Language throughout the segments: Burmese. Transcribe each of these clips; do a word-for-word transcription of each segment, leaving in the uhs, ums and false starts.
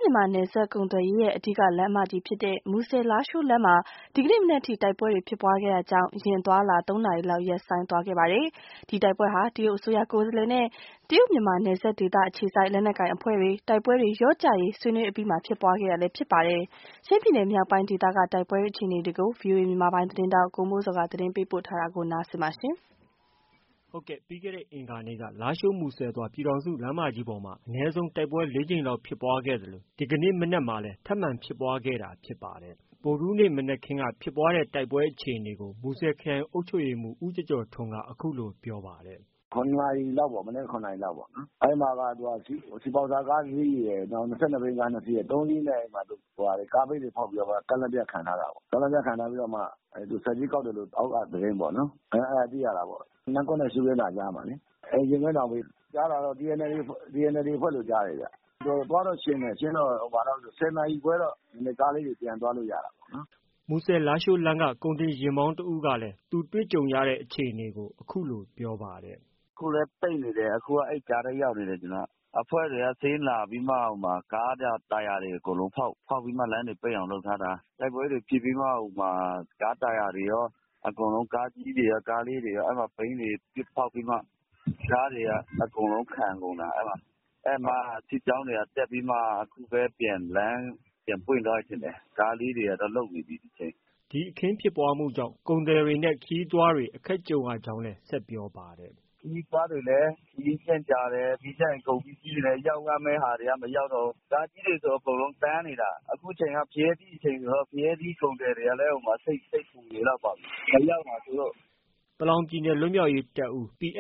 မြန်မာနယ်စပ်ကုန်သွယ်ရေးရဲ့အဓိကလမ်းမကြီးဖြစ်တဲ့မူဆယ်-လားရှိုးလမ်းမှာဒီကနေ့မနက်ထိတိုက်ပွဲတွေဖြစ်ပွားခဲ့တာကြောင့်ယာဉ်အသွားအလာသုံးနာရီလောက်ရပ်ဆိုင်းသွားခဲ့ပါတယ်။ဒီတိုက်ပွဲဟာတရုတ်အစိုးရကိုယ်စားလှယ်နဲ့တရုတ်မြန်မာနယ်စပ်ဒေသအခြေစိုက်လက်နက်ကိုင်အဖွဲ့တွေတိုက်ပွဲတွေလျော့ကျရေးဆွေးနွေးအပြီးမှာဖြစ်ပွားခဲ့တာလည်းဖြစ်ပါတယ်။ချင်းပြည်နယ်မြောက်ပိုင်းဒေသကတိုက်ပွဲအခြေအနေတွေကို ဗွီအိုအေမြန်မာပိုင်းသတင်းထောက်ကိုမိုးဇော်ကသတင်းပေးပို့ထားတာကိုနားဆင်ပါရှင်။ဟုတ်ကဲ့ပြီးခဲ့တဲ့အင်္ဂါနေ့ကလားရှိုး-မူဆယ်သွားပြည်ထောင်စုလမ်းမကြီးပေါ်မှာအနည်းဆုံးတိုက်ပွဲလေးကြိမ်လောက်ဖြစ်ပွားခဲ့သလိုဒီကနေ့မနက်မှာလည်းထပ်မံဖြစ်ပွားခဲ့တာဖြစ်ပါတယ်။ ဗုဒ္ဓဟူးနေ့မနက်ခင်းကဖြစ်ပွားတဲ့တိုက်ပွဲအခြေအနေကို မူဆယ်ခရိုင်အုပ်ချုပ်ရေးမှူးဦးကျော်ကျော်ထွန်းကအခုလိုပြောပါတယ်။ "၇နာရီလောက်ပေါ့မနက်၇နာရီလောက်ပေါ့နော်အဲဒီမှာကစီပေါက်စားကားတစ်စီးရယ်နောက်၂၂ဘီးကားနှစ်စီးရယ်သုံးစီးနဲ့ကားဂိတ်တွေဖောက်ပြီးတော့ကန့်လန့်ဖြတ်ခံထားတာပေါ့ကန့်လန့်ဖြတ်ခံထားပြီးတော့မှဆက်ကြီးကောက်တယ်လို့အောက်ကသတင်းပေါ့နော်အဲဒါသိရတာပေါ့နန်းကွက်နဲ့ရှုခင်းသာကြားမှာလေအဲရင်ကွင်းတောင်ပေးကြားတာတော့ TNLA အဖွဲ့လို့ကြားတယ်ဗျသွားတော့ရှင်းတယ်ရှင်းတော့၁၀နာရီခွဲတော့ကားလေးတွေပြန်သွားလို့ရတာပေါ့နော်။မူဆယ်-လားရှိုးလမ်းကကုန်တင်ယာဉ်မောင်းတဦးကလည်းသူတွေ့ကြုံရတဲ့အခြေအနေကိုအခုလိုပြောပါတယ်။အခုလည်းပိတ်နေတယ်အခုကအဲဒီကြားထဲရောက်နေတယ်ကျနော်ကအဖွဲ့တွေကဆင်းလာပြီးမှကားတာယာတွေအကုန်လုံးဖောက်ဖောက်ပြီးမှလမ်းတွေပိတ်အောင်လုပ်ထားတာတိုက်ပွဲတွေဖြစ်ပြီးမှကားတာယာတွေရောအကုန်လုံးကားကြီးတွေရောကားလေးတွေရောအဲဒီမှာဘီးတွေပစ်ဖောက်ပြီးမှကားတွေကအကုန်လုံးခံကုန်တာအဲဒီမှာအဲဒီမှာစစ်ကြောင်းတွေကတက်ပြီးမှအခုပဲပြန်လမ်းပြန်ပွင့်သွားတယ်ထင်တယ်ကားလေးတွေကတော့လုပ်နေပြီဒီချိန်။ဒီအခင်းဖြစ်ပွားမှုကြောင့်ကုန်သည်တွေနဲ့ခရီးသွားတွေအခက်ကြုံရကြောင်းလည်းဆက်ပြောပါတယ်။ခရီးသွားတွေလည်းခရီးကြန့်ကြာတယ်ပြီးကြရင်ကုန်ပစ္စည်းတွေလည်းရောက်ရမယ့်ဟာတွေကမရောက်တော့ဘူးကားကြီးတွေဆိုအကုန်လုံးတန်းနေတာအခုချိန်ကဖရဲသီးအချိန်ဆိုတော့ဖရဲသီးကုန်သည်တွေကလည်းစိတ်စိတ်ပူနေလောက်ပါပြီမရောက်မှာသူတို့ပလောင်ပြည်နယ်လွတ်မြောက်ရေးတပ်ဦး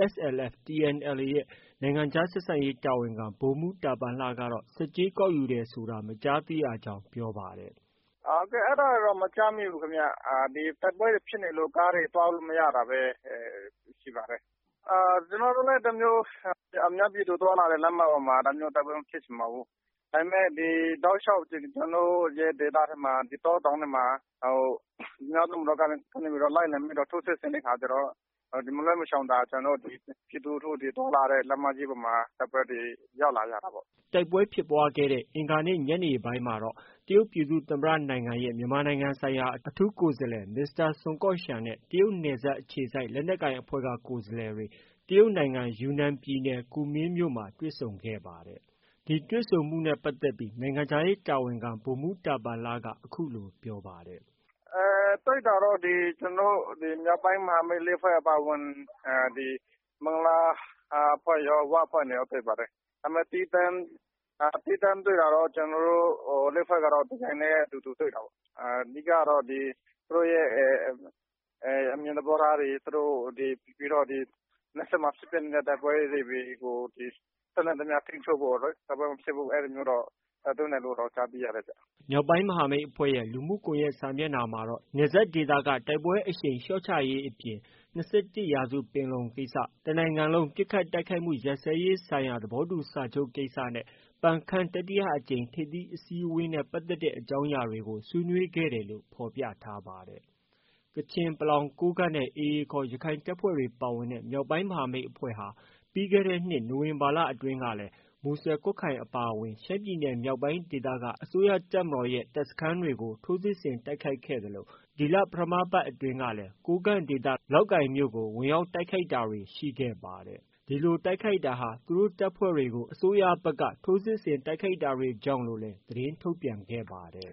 PSLF/TNLA ရဲ့နိုင်ငံခြားဆက်ဆံရေးတာဝန်ခံဗိုလ်မှူးတာပန်လှကတော့ဆက်ကြေးကောက်ယူတယ်ဆိုတာမကြားသိရကြောင်းပြောပါတယ်။ဟုတ်ကဲ့အဲဒါတော့မကြားမိဘူးခင်ဗျဒီတိုက်ပွဲတွေဖြစ်နေလို့ကားတွေသွားလို့မရတာပဲရှိပါတယ်။အာကျွန်တော်တို့လည်းဒီမျိုးအများပြည်သူသွားလာတဲ့လမ်းမပေါ်မှာဒါမျိုးတိုက်ပွဲမဖြစ်ချင်ပါဘူး။ဒါပေမဲ့ဒီတောက်လျှောက်ကျွန်တော်တို့ရဲ့ဒေသထဲမှာဒီတောတောင်တွေမှာဟိုညတုန်းကတော့ကနေပြီးတော့လိုက်လံပြီးတော့ထိုးစစ်ဆင်တဲ့ခါကျတော့ဒီမလွဲမရှောင်သာကျွန်တော်တို့ဒီပြည်သူတို့ဒီသွားလာတဲ့လမ်းမကြီးပေါ်မှာတပ်ပွဲတွေရောက်လာကြတာပေါ့။တိုက်ပွဲဖြစ်ပွားခဲ့တဲ့အင်္ဂါနေ့ညနေပိုင်းမှာတော့တရုတ်ပြည်သူ့သမ္မတနိုင်ငံရဲ့မြန်မာနိုင်ငံဆိုင်ရာအထူးကိုယ်စားလှယ်မစ္စတာဆွန်ကော့ရှန်နဲ့တရုတ်နယ်စပ်အခြေစိုက်လက်နက်ကိုင်အဖွဲ့ကကိုယ်စားလှယ်တွေတရုတ်နိုင်ငံယူနန်ပြည်နယ်ကူမင်းမြို့မှာတွေ့ဆုံခဲ့ပါတယ်။ဒီတွေ့ဆုံမှုနဲ့ပတ်သက်ပြီးနိုင်ငံခြားရေးတာဝန်ခံဗိုလ်မှူးတာပန်လှကအခုလိုပြောပါတယ်။အဲတွေ့တာတော့ဒီကျွန်တော်ဒီမြောက်ပိုင်းမဟာမိတ်လေးဖွဲ့အပါအဝင်အဲဒီမင်္ဂလာအဖွဲ့ရောဝအဖွဲ့ရောတွေ့ပါတယ်။ဒါပေမဲ့တီးတန်းတီးတန်းတွေ့တာတော့ကျွန်တော်တို့ဟိုလေးဖွဲ့ကတော့ဒီတိုင်းနဲ့အတူတူတွေ့တာပေါ့။အဓိကတော့ဒီသူတို့ရဲ့အဲအမြင်သဘောထားတွေသူတို့ဒီပြီးတော့ဒီလက်ဆက်မှာဖြစ်တဲ့တိုက်ပွဲတွေကိုဒီဆက်လက်သမျှထိန်းချုပ်ဖို့တိုက်ပွဲမဖြစ်ဘူးအဲဒီမျိုးတော့အတွင်းနယ်လို့တော့ကြားသိရတယ်ဗျ။မြောက်ပိုင်းမဟာမိတ်အဖွဲ့ရဲ့လူမှုကွန်ရက်စာမျက်နှာမှာတော့နယ်စပ်ဒေသကတိုက်ပွဲအရှိန်လျှော့ချရေးအပြင်၂၁ရာစုပင်လုံကိစ္စတနိုင်ငံလုံးပစ်ခတ်တိုက်ခိုက်မှုရပ်စဲရေးဆိုင်ရာသဘောတူစာချုပ်ကိစ္စနဲ့ပန်ခမ်းတတိယအကြိမ်ထိပ်သီးအစည်းအဝေးနဲ့ပတ်သက်တဲ့အကြောင်းအရာတွေကိုဆွေးနွေးခဲ့တယ်လို့ဖော်ပြထားပါတယ်။ကချင်၊ပလောင်၊ကိုးကန့်နဲ့ အေအေခေါ်ရခိုင်တပ်ဖွဲ့တွေပါဝင်တဲ့မြောက်ပိုင်းမဟာမိတ်အဖွဲ့ဟာပြီးခဲ့တဲ့နှစ်နိုဝင်ဘာလအတွင်းကလည်းမူဆယ်၊ကွတ်ခိုင်အပါအဝင်ရှမ်းပြည်နယ်မြောက်ပိုင်းဒေသကအစိုးရတပ်မတော်ရဲ့တပ်စခန်းတွေကိုထိုးစစ်ဆင်တိုက်ခိုက်ခဲ့သလိုဒီလပထမပတ်အတွင်းကလည်းကိုးကန့်ဒေသလောက်ကိုင်မြို့ကိုဝင်ရောက်တိုက်ခိုက်တာတွေရှိခဲ့ပါတယ်။ဒီလိုတိုက်ခိုက်တာဟာသူတို့တပ်ဖွဲ့တွေကိုအစိုးရဘက်ကထိုးစစ်ဆင်တိုက်ခိုက်တာတွေကြောင့်လို့လည်းသတင်းထုတ်ပြန်ခဲ့ပါတယ်